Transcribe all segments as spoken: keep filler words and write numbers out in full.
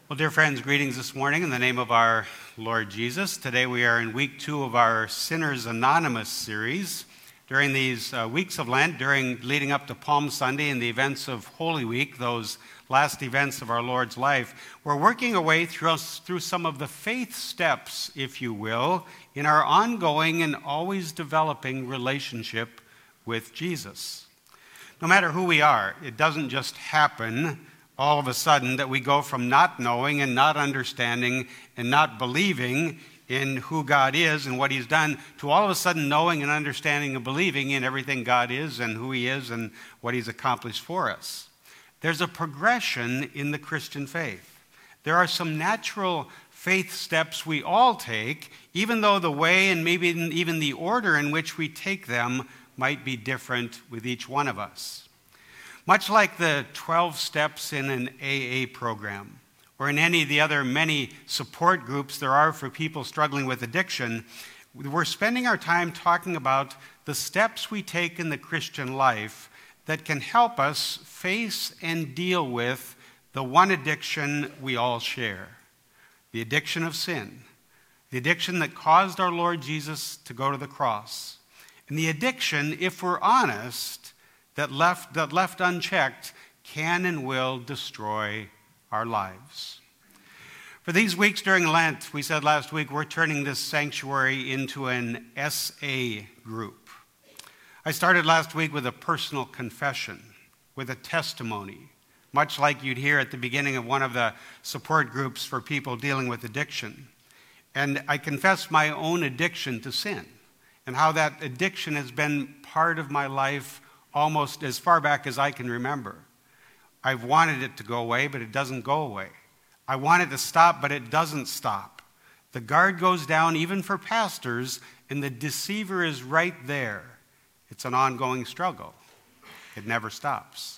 Well, dear friends, greetings this morning in the name of our Lord Jesus. Today we are in week two of our Sinners Anonymous series. During these uh, weeks of Lent, during leading up to Palm Sunday and the events of Holy Week, those last events of our Lord's life, we're working our way through, through some of the faith steps, if you will, in our ongoing and always developing relationship with Jesus. No matter who we are, it doesn't just happen all of a sudden that we go from not knowing and not understanding and not believing in who God is and what He's done to all of a sudden knowing and understanding and believing in everything God is and who He is and what He's accomplished for us. There's a progression in the Christian faith. There are some natural faith steps we all take, even though the way and maybe even the order in which we take them might be different with each one of us. Much like the twelve steps in an A A program, or in any of the other many support groups there are for people struggling with addiction, we're spending our time talking about the steps we take in the Christian life that can help us face and deal with the one addiction we all share, the addiction of sin, the addiction that caused our Lord Jesus to go to the cross, and the addiction, if we're honest, that left, that left unchecked can and will destroy our lives. For these weeks during Lent, we said last week, we're turning this sanctuary into an S A group. I started last week with a personal confession, with a testimony, much like you'd hear at the beginning of one of the support groups for people dealing with addiction. And I confessed my own addiction to sin and how that addiction has been part of my life almost as far back as I can remember. I've wanted it to go away, but it doesn't go away. I want it to stop, but it doesn't stop. The guard goes down even for pastors, and the deceiver is right there. It's an ongoing struggle. It never stops.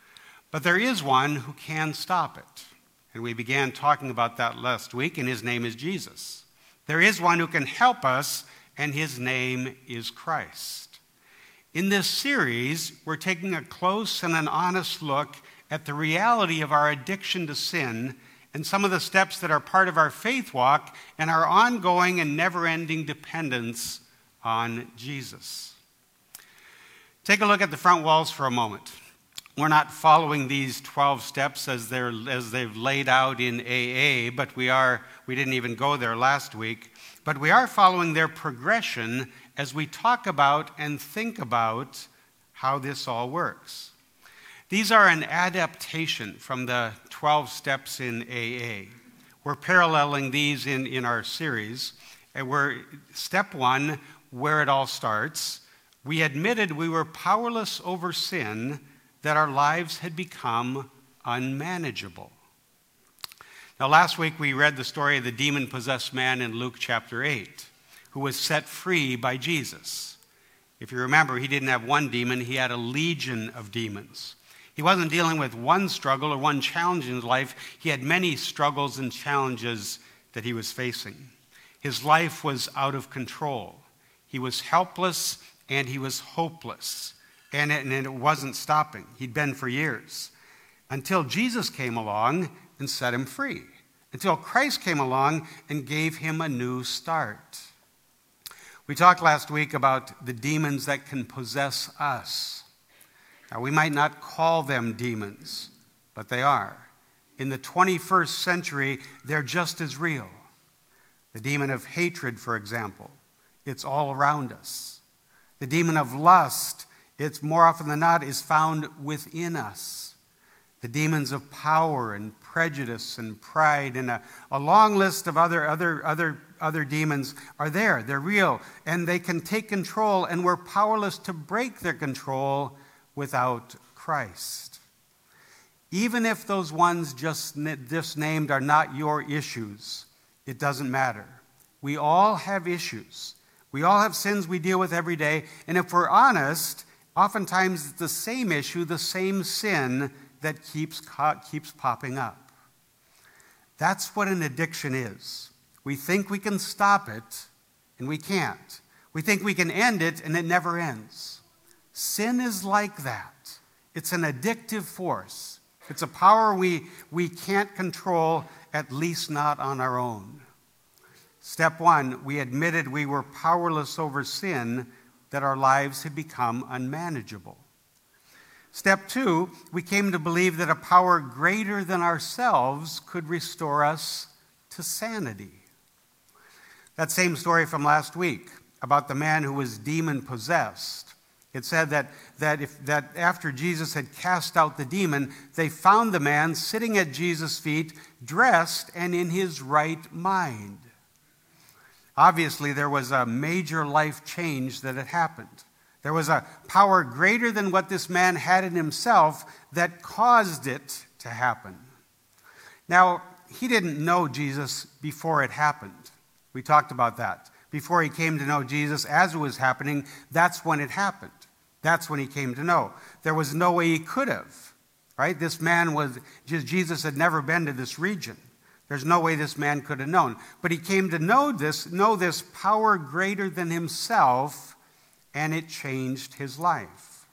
But there is one who can stop it. And we began talking about that last week, and his name is Jesus. There is one who can help us, and his name is Christ. In this series, we're taking a close and an honest look at the reality of our addiction to sin and some of the steps that are part of our faith walk and our ongoing and never-ending dependence on Jesus. Take a look at the front walls for a moment. We're not following these twelve steps as they're as they've laid out in A A, but we are we didn't even go there last week, but we are following their progression as we talk about and think about how this all works. These are an adaptation from the twelve steps in A A. We're paralleling these in, in our series. And we're step one, where it all starts. We admitted we were powerless over sin, that our lives had become unmanageable. Now, last week we read the story of the demon-possessed man in Luke chapter eight, who was set free by Jesus. If you remember, he didn't have one demon, he had a legion of demons. He wasn't dealing with one struggle or one challenge in his life. He had many struggles and challenges that he was facing. His life was out of control. He was helpless and he was hopeless. And it, and it wasn't stopping. He'd been for years. Until Jesus came along and set him free. Until Christ came along and gave him a new start. We talked last week about the demons that can possess us. Now, we might not call them demons, but they are. In the twenty-first century, they're just as real. The demon of hatred, for example, it's all around us. The demon of lust, it's more often than not, is found within us. The demons of power and prejudice and pride and a, a long list of other, other, other, other demons are there. They're real, and they can take control, and we're powerless to break their control without Christ. Even if those ones just, just named are not your issues, it doesn't matter. We all have issues. We all have sins we deal with every day, and if we're honest, oftentimes it's the same issue, the same sin that keeps, keeps popping up. That's what an addiction is. We think we can stop it, and we can't. We think we can end it, and it never ends. Sin is like that. It's an addictive force. It's a power we, we can't control, at least not on our own. Step one, we admitted we were powerless over sin, that our lives had become unmanageable. Step two, we came to believe that a power greater than ourselves could restore us to sanity. That same story from last week about the man who was demon-possessed. It said that, that, if, that after Jesus had cast out the demon, they found the man sitting at Jesus' feet, dressed and in his right mind. Obviously, there was a major life change that had happened. There was a power greater than what this man had in himself that caused it to happen. Now, he didn't know Jesus before it happened. We talked about that. Before he came to know Jesus, as it was happening, that's when it happened. That's when he came to know. There was no way he could have, right? This man was, Jesus had never been to this region. There's no way this man could have known. But he came to know this, know this power greater than himself, and it changed his life.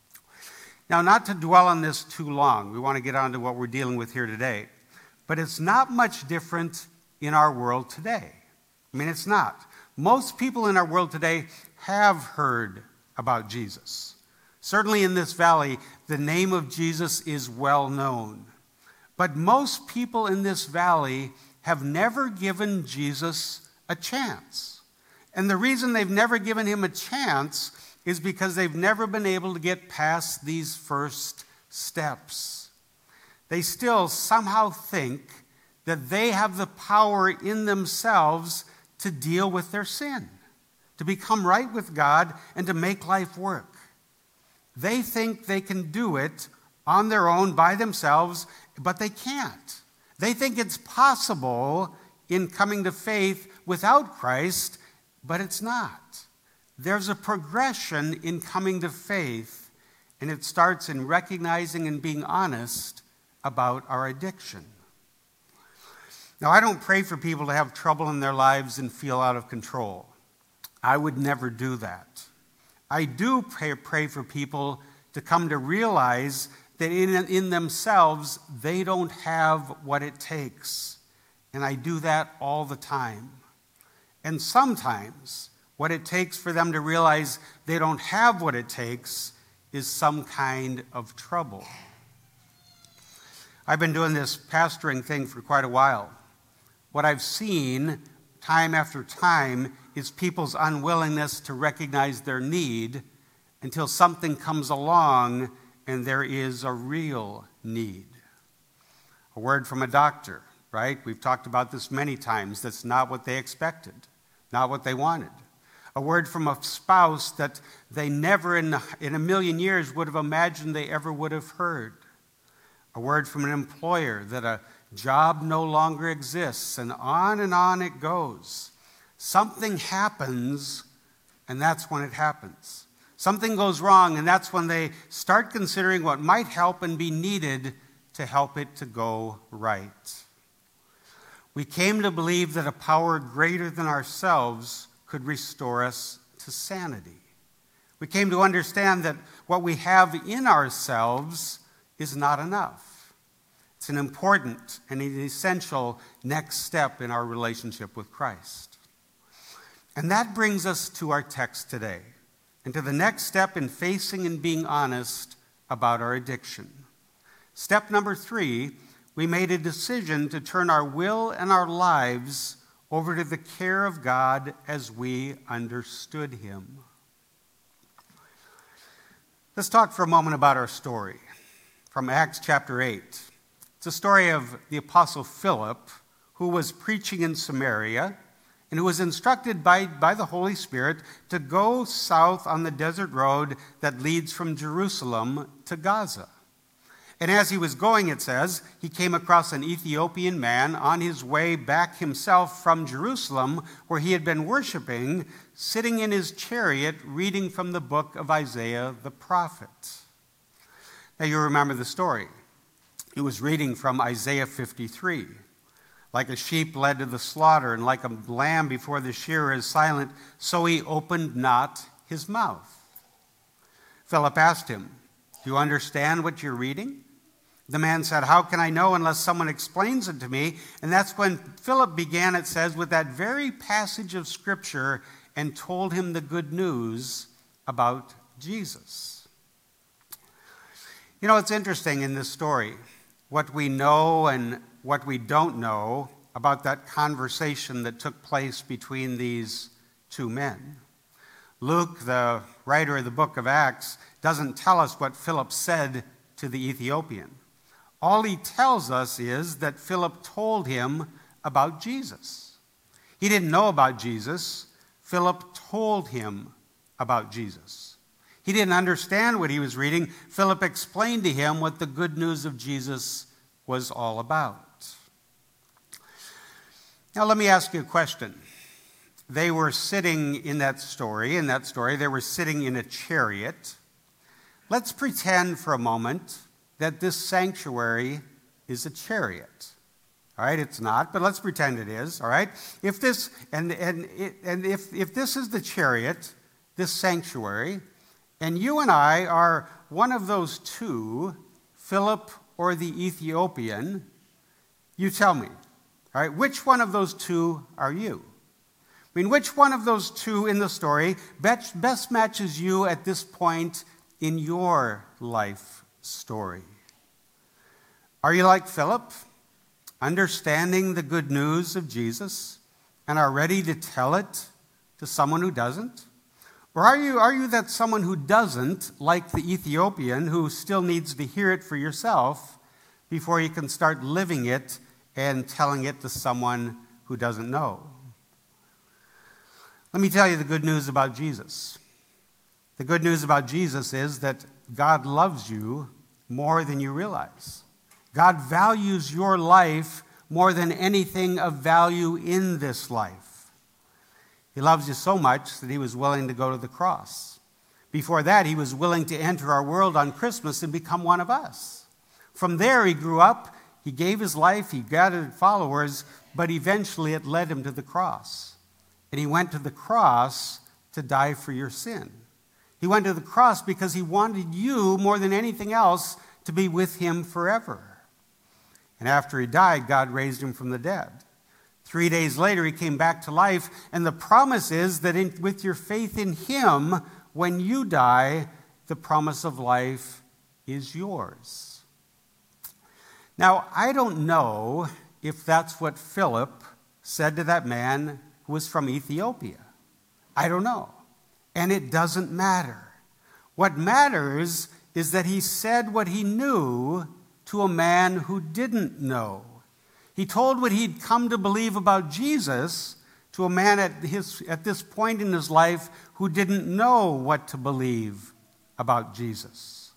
Now, not to dwell on this too long, we want to get on to what we're dealing with here today, but it's not much different in our world today. I mean, it's not. Most people in our world today have heard about Jesus. Certainly in this valley, the name of Jesus is well known. But most people in this valley have never given Jesus a chance. And the reason they've never given him a chance is because they've never been able to get past these first steps. They still somehow think that they have the power in themselves to deal with their sin, to become right with God, and to make life work. They think they can do it on their own by themselves, but they can't. They think it's possible in coming to faith without Christ, but it's not. There's a progression in coming to faith, and it starts in recognizing and being honest about our addiction. Now, I don't pray for people to have trouble in their lives and feel out of control. I would never do that. I do pray, pray for people to come to realize that in, in themselves, they don't have what it takes. And I do that all the time. And sometimes what it takes for them to realize they don't have what it takes is some kind of trouble. I've been doing this pastoring thing for quite a while. What I've seen time after time is people's unwillingness to recognize their need until something comes along and there is a real need. A word from a doctor, right? We've talked about this many times. That's not what they expected, not what they wanted. A word from a spouse that they never in, in a million years would have imagined they ever would have heard. A word from an employer that a job no longer exists, and on and on it goes. Something happens, and that's when it happens. Something goes wrong, and that's when they start considering what might help and be needed to help it to go right. We came to believe that a power greater than ourselves could restore us to sanity. We came to understand that what we have in ourselves is not enough. It's an important and an essential next step in our relationship with Christ. And that brings us to our text today, and to the next step in facing and being honest about our addiction. Step number three, we made a decision to turn our will and our lives over to the care of God as we understood him. Let's talk for a moment about our story from Acts chapter eight. It's a story of the Apostle Philip, who was preaching in Samaria and who was instructed by, by the Holy Spirit to go south on the desert road that leads from Jerusalem to Gaza. And as he was going, it says, he came across an Ethiopian man on his way back himself from Jerusalem, where he had been worshiping, sitting in his chariot reading from the book of Isaiah the prophet. Now you remember the story. He was reading from Isaiah fifty-three. Like a sheep led to the slaughter, and like a lamb before the shearer is silent, so he opened not his mouth. Philip asked him, "Do you understand what you're reading?" The man said, "How can I know unless someone explains it to me?" And that's when Philip began, it says, with that very passage of Scripture and told him the good news about Jesus. You know, it's interesting in this story, what we know and what we don't know about that conversation that took place between these two men. Luke, the writer of the book of Acts, doesn't tell us what Philip said to the Ethiopian. All he tells us is that Philip told him about Jesus. He didn't know about Jesus. Philip told him about Jesus. He didn't understand what he was reading. Philip explained to him what the good news of Jesus was all about. Now let me ask you a question. They were sitting in that story, in that story, they were sitting in a chariot. Let's pretend for a moment that this sanctuary is a chariot. All right, it's not, but let's pretend it is, all right? If this, and, and, and if, if this is the chariot, this sanctuary, and you and I are one of those two, Philip or the Ethiopian, you tell me, all right, which one of those two are you? I mean, which one of those two in the story best, best matches you at this point in your life story? Are you like Philip, understanding the good news of Jesus and are ready to tell it to someone who doesn't? Or are you, are you that someone who doesn't, like the Ethiopian, who still needs to hear it for yourself before you can start living it and telling it to someone who doesn't know? Let me tell you the good news about Jesus. The good news about Jesus is that God loves you more than you realize. God values your life more than anything of value in this life. He loves you so much that he was willing to go to the cross. Before that, he was willing to enter our world on Christmas and become one of us. From there, he grew up, he gave his life, he gathered followers, but eventually it led him to the cross. And he went to the cross to die for your sin. He went to the cross because he wanted you, more than anything else, to be with him forever. And after he died, God raised him from the dead. Three days later, he came back to life, and the promise is that in, with your faith in him, when you die, the promise of life is yours. Now, I don't know if that's what Philip said to that man who was from Ethiopia. I don't know. And it doesn't matter. What matters is that he said what he knew to a man who didn't know. He told what he'd come to believe about Jesus to a man at, his, at this point in his life who didn't know what to believe about Jesus.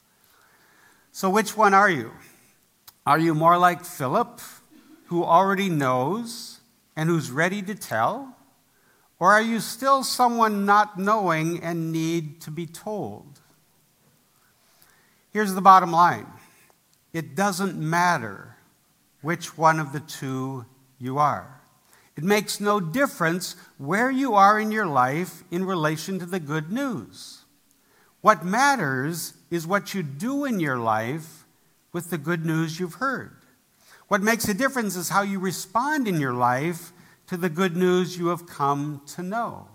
So which one are you? Are you more like Philip, who already knows and who's ready to tell? Or are you still someone not knowing and need to be told? Here's the bottom line. It doesn't matter which one of the two you are. It makes no difference where you are in your life in relation to the good news. What matters is what you do in your life with the good news you've heard. What makes a difference is how you respond in your life to the good news you have come to know.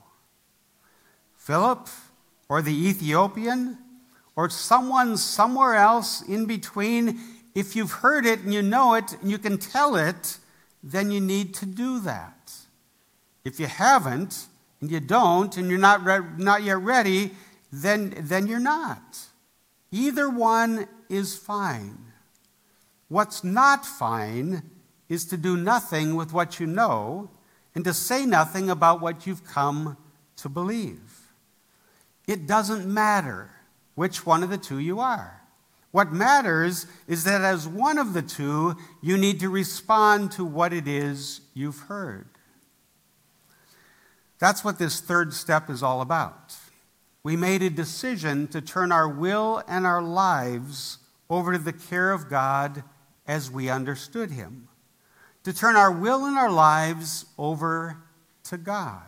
Philip, or the Ethiopian, or someone somewhere else in between, if you've heard it and you know it and you can tell it, then you need to do that. If you haven't and you don't and you're not re- not yet ready, then, then you're not. Either one is fine. What's not fine is to do nothing with what you know and to say nothing about what you've come to believe. It doesn't matter which one of the two you are. What matters is that as one of the two, you need to respond to what it is you've heard. That's what this third step is all about. We made a decision to turn our will and our lives over to the care of God as we understood him. To turn our will and our lives over to God.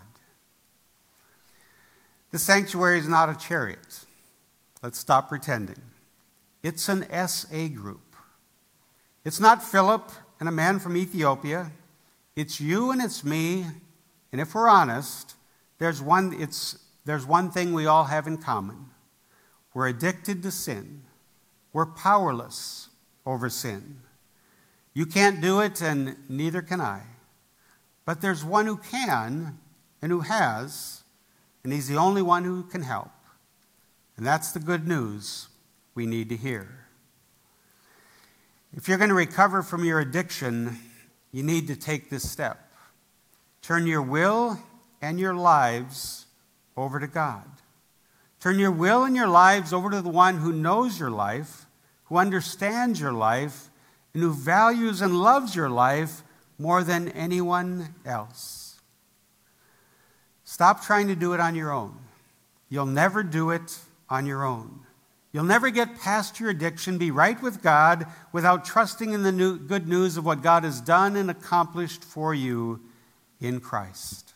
The sanctuary is not a chariot. Let's stop pretending. It's an S A group. It's not Philip and a man from Ethiopia. It's you and it's me. And if we're honest, there's one, it's, there's one thing we all have in common. We're addicted to sin. We're powerless over sin. You can't do it, and neither can I. But there's one who can and who has, and he's the only one who can help. And that's the good news we need to hear. If you're going to recover from your addiction, you need to take this step. Turn your will and your lives over to God. Turn your will and your lives over to the one who knows your life, who understands your life, and who values and loves your life more than anyone else. Stop trying to do it on your own. You'll never do it on your own. You'll never get past your addiction, be right with God, without trusting in the new, good news of what God has done and accomplished for you in Christ.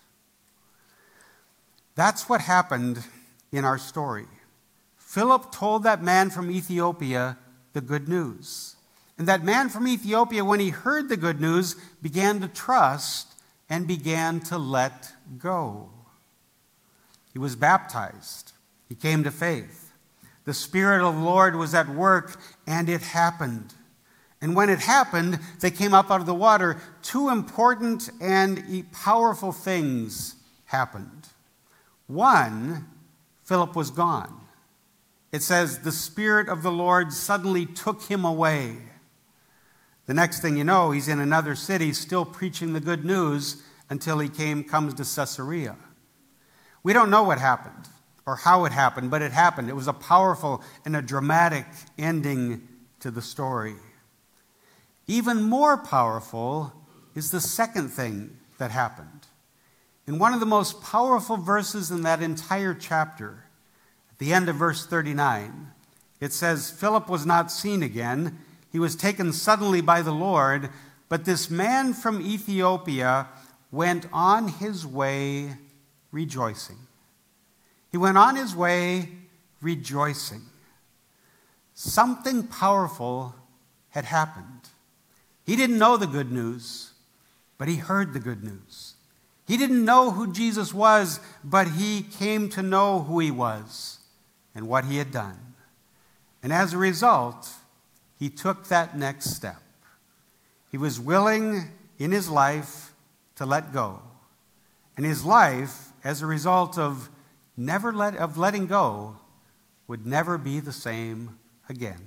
That's what happened in our story. Philip told that man from Ethiopia the good news. And that man from Ethiopia, when he heard the good news, began to trust and began to let go. He was baptized. He came to faith. The Spirit of the Lord was at work, and it happened. And when it happened, they came up out of the water. Two important and powerful things happened. One, Philip was gone. It says the Spirit of the Lord suddenly took him away. The next thing you know, he's in another city still preaching the good news until he came comes to Caesarea. We don't know what happened or how it happened, but it happened. It was a powerful and a dramatic ending to the story. Even more powerful is the second thing that happened. In one of the most powerful verses in that entire chapter, at the end of verse thirty-nine, it says, Philip was not seen again. He was taken suddenly by the Lord, but this man from Ethiopia went on his way rejoicing. He went on his way rejoicing. Something powerful had happened. He didn't know the good news, but he heard the good news. He didn't know who Jesus was, but he came to know who he was and what he had done. And as a result, he took that next step. He was willing in his life to let go. And his life, as a result of never let of letting go, would never be the same again.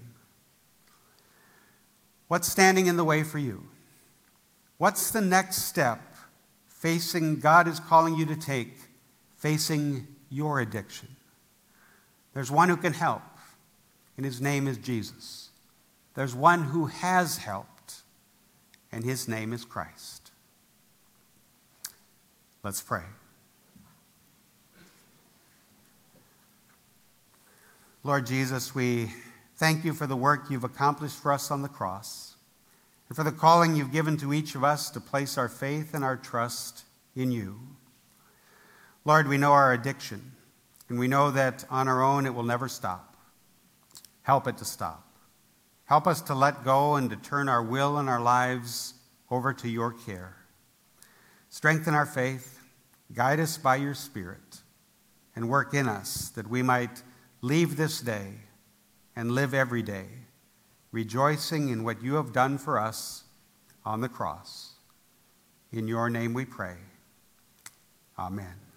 What's standing in the way for you? What's the next step facing God is calling you to take, facing your addiction? There's one who can help, and his name is Jesus. There's one who has helped, and his name is Christ. Let's pray. Lord Jesus, we thank you for the work you've accomplished for us on the cross, and for the calling you've given to each of us to place our faith and our trust in you. Lord, we know our addiction, and we know that on our own it will never stop. Help it to stop. Help us to let go and to turn our will and our lives over to your care. Strengthen our faith, guide us by your Spirit, and work in us that we might leave this day and live every day, rejoicing in what you have done for us on the cross. In your name we pray. Amen.